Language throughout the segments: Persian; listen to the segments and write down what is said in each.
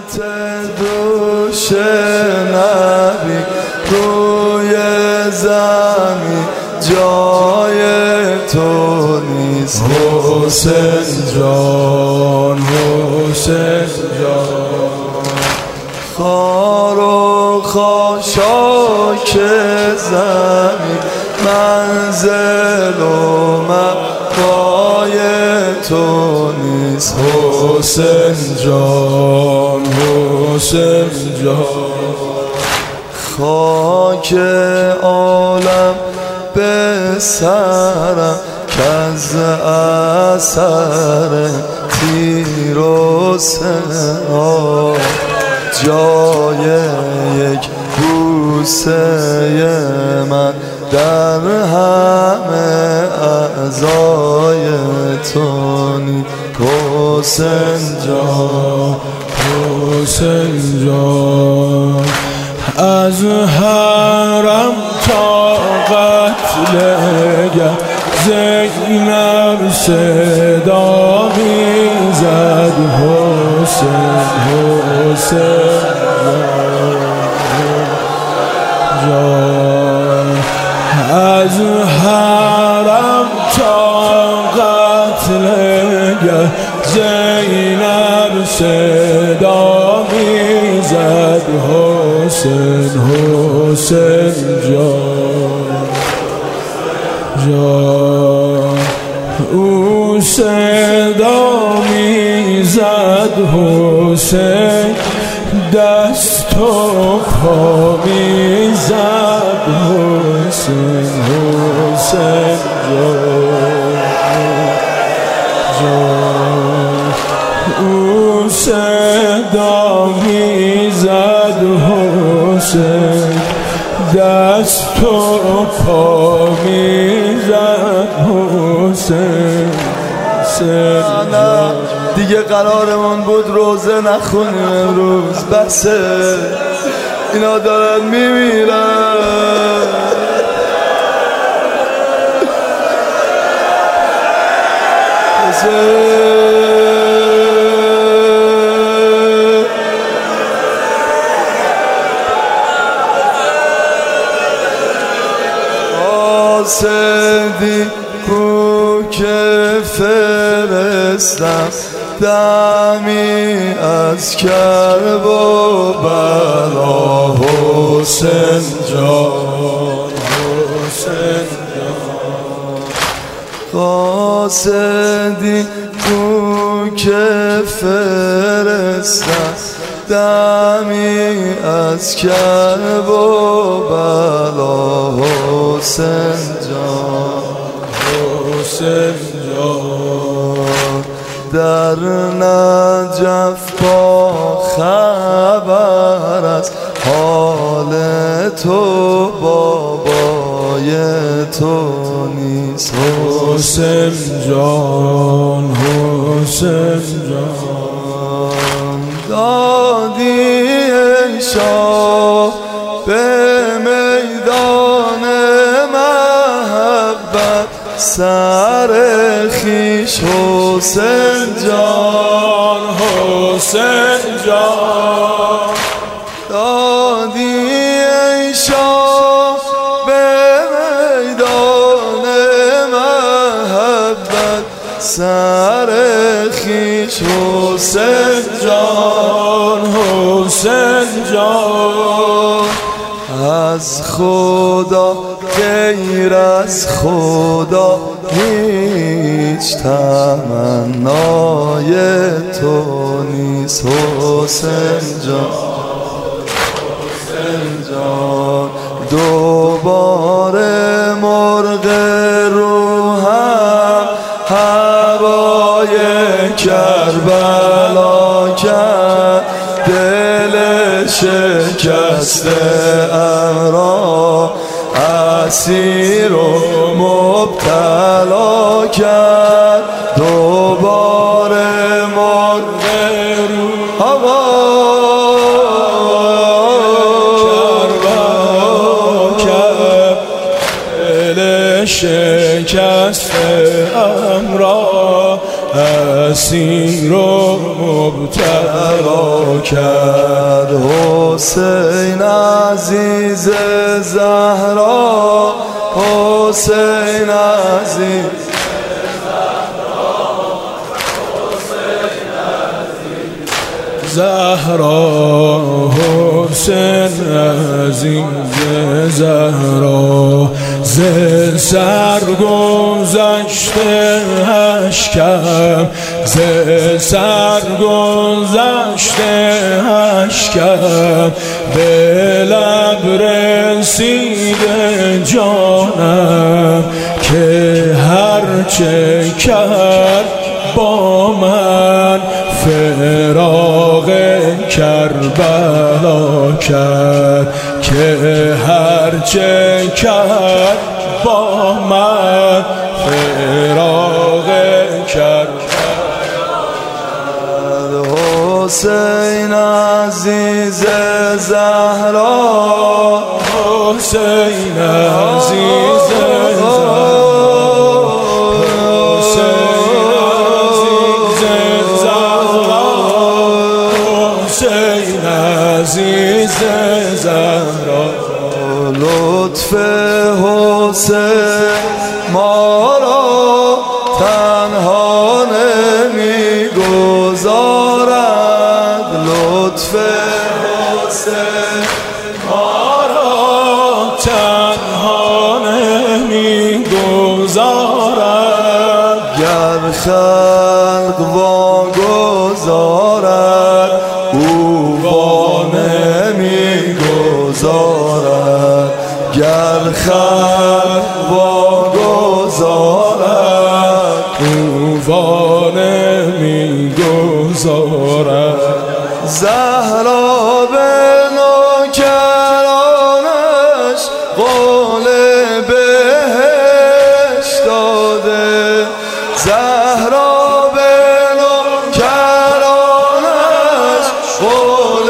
دوش نبی روی زمین جای تو نیست حسین جان، حسین جان. خار و خاشاک زمین منزل و مقای تو نیست حسین جان، حسین جان. خاک عالم به سرم کز اثر تیر و سنا جای یک بوسه من در همه اعضای تو نیست حسین جان، حسین جان. از حرم تا قتلگه زینب صدا میزد حسین، حسین جان. از حرم تا قتلگه زینب صدا میزد حسین، حسین جان، جان. او صدا میزد حسین، دست و پا میزد حسین، حسین جان، جان. او صدا میزد حسین، دست و پا میزد حسین، حسین جان. دیگه قرارمون بود روزه نخونیم امروز، بسه اینا دارن میمیرن. قاصدی کو که فرستم دمی از کرب و بلا حسین جان، حسین جان. قاصدی کو که فرستم دمی از کرب و بلا حسین جان، حسین جان. در نجف با خبر از حال تو بابای تو نیست حسین جان، حسین جان. دادی ای شاه به میدان محبت سر خویش حسین جان، حسین جان. دادی ای شاه به میدان محبت سر خویش حسین جان، حسین جان. از خدا غیر از خدا هیچ تمنای تو نیست حسین جان، حسین جان. دوباره مرغ روحم هوای کربلا کرد، دل شکسته ام را اسیر و مبتلا کرد. دوباره مرغ روحم شکسته ام را اسیر و مبتلا کرد. حسین عزیز زهرا، حسین عزیز زهرا، حسین عزیز زهرا، ز سر گذشته اشکم، ز سر گذشته اشکم، به لب رسیده جانم، که هرچه کرد با من فراق کربلا کرد، که هرچه کرد با من فراق کربلا کرد. حسین عزیز زهرا، حسین عزیز زهرا، عزیز زهرا. لطف حسین ما را تنها نمیگذارد، لطف حسین ما را تنها نمیگذارد، گر خلق واگذارد او وا نمیگذارد، گر خلق واگذارد او وا نمیگذارد. زهرا به نوکرانش قول بهشت داده، زهرا به نوکرانش قول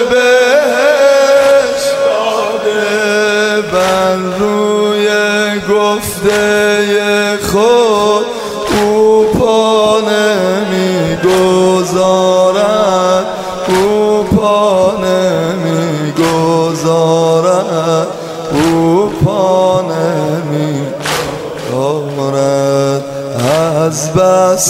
بهشت داده، بر روی گفته خود او پا نمیگذارد، او پا نمیگذارد، او پا نمیگذارد. از بس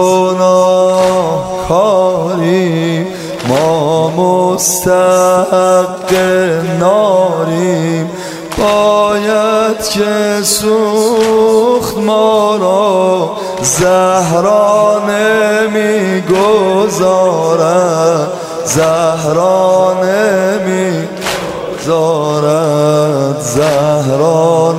گناهکاریم ما مستحق ناریم، باید که سوخت ما را زهرا نمیگذارد، زهرا نمیگذارد، زهرا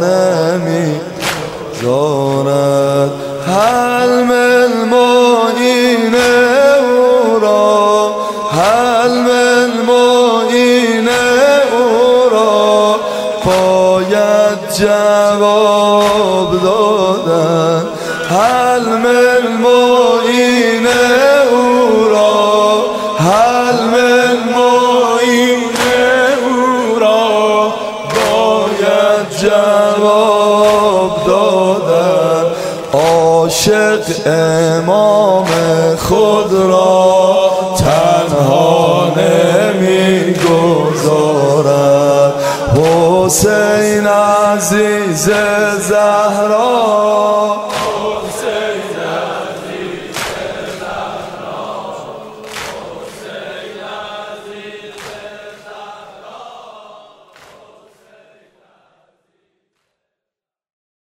نمیگذارد. حلم المعین او را، حلم المعین او را باید جواب دادن، حلم المعین او را، حلم المعین او را باید جواب دادن. عاشق امام خود را تنها نمیگذارد، حسین عزیز